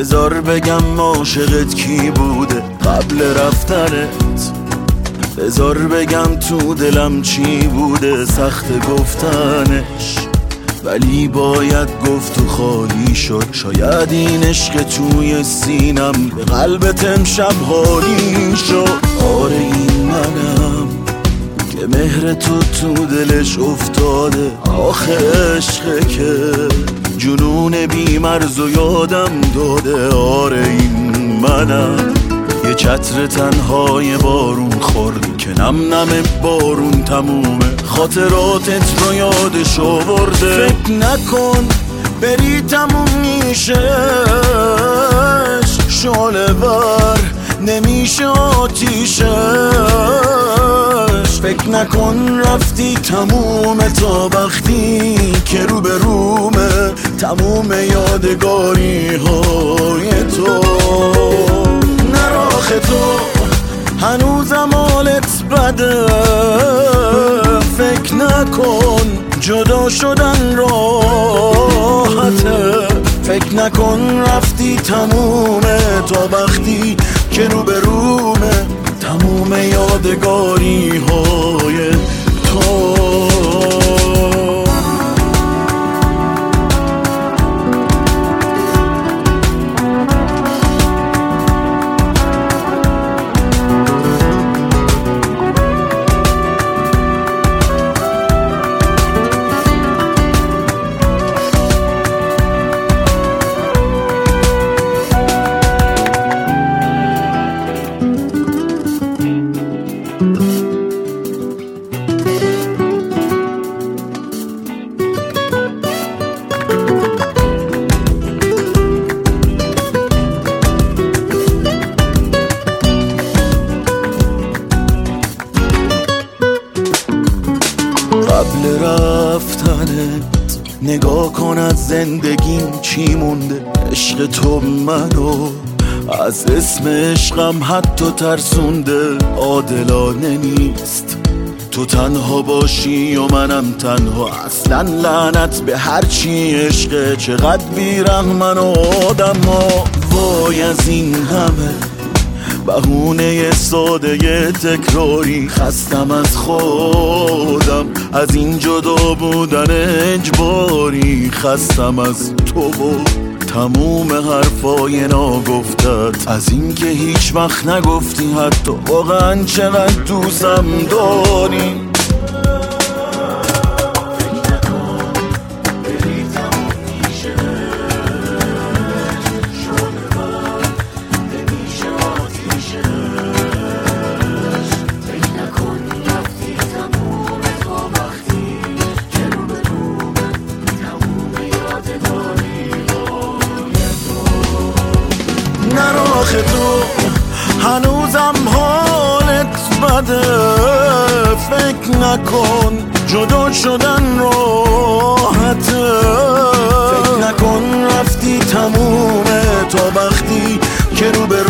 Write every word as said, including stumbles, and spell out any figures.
بذار بگم عاشقت کی بوده قبل رفتنت، بذار بگم تو دلم چی بوده سخت گفتنش، ولی باید گفت و خالی شد. شاید این عشق توی سینم به قلبت امشب حالی شد. آره این منم که مهر تو تو دلش افتاده، آخه عشقه که جنون بی‌مرز و یادم داده. آره این منم یه چتر تنهای بارون خورد که نم نم بارون تمومه، خاطراتت رو یادش آورده. فکر نکن بری تموم میشهش، شعله ور نمیشه آتیشش. فکر نکن رفتی تمومه تا وقتی که رو به رومه تموم یادگاری های تو. نراخ تو هنوزم حالت بده، فکر نکن جدا شدن راحته. فکر نکن رفتی تمومه تا وقتی که رو به رومه تموم یادگاری های تو. قبل رفتنت نگاه کن از زندگیم چی مونده. عشق تو منو از اسم عشقم حتی ترسونده. عادلانه نیست تو تنها باشی و منم تنها، اصلا لعنت به هرچی عشقه. چقدر بیرحمن و آدم ها، وای از این همه بهونه ساده تکراری. خستم از خودم از این جدا بودن اجباری، خستم از تو و تموم حرفای ناگفتت، از این که هیچ وقت نگفتی حتی واقعا چقدر دوستم داری. نراخ تو هنوزم حالت بده، فکر نکن جدا شدن راحته. فکر نکن رفتی تمومه تا وقتی که رو به